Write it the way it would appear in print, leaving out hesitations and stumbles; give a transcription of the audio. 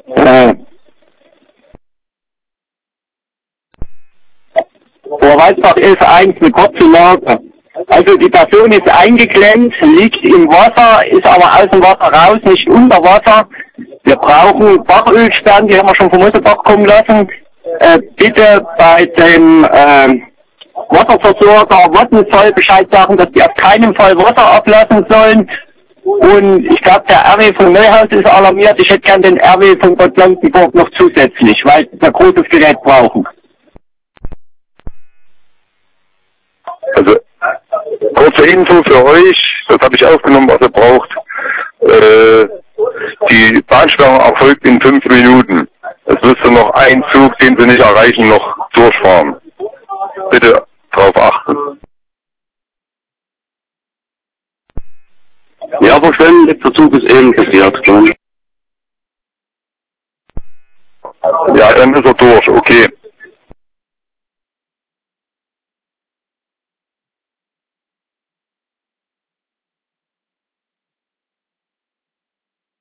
Vorwärtsbach ist eigentlich eine kurze Lage. Also die Person ist eingeklemmt, liegt im Wasser, ist aber aus dem Wasser raus, nicht unter Wasser. Wir brauchen Bachölsperren, die haben wir schon vom Mutterbach kommen lassen. Bitte bei dem Wasserversorger Vattenfall Bescheid sagen, dass die auf keinen Fall Wasser ablassen sollen. Und ich glaube, der RW von Neuhaus ist alarmiert. Ich hätte gern den RW von Bad Blankenburg noch zusätzlich, weil wir ein großes Gerät brauchen. Also, kurze Info für euch, das habe ich aufgenommen, was ihr braucht. Die Bahnsperrung erfolgt in 5 Minuten. Es müsste noch ein Zug, den Sie nicht erreichen, noch durchfahren. Bitte darauf achten. Ja, verstanden, der Zug ist eben passiert. Ja, dann ist er durch, okay.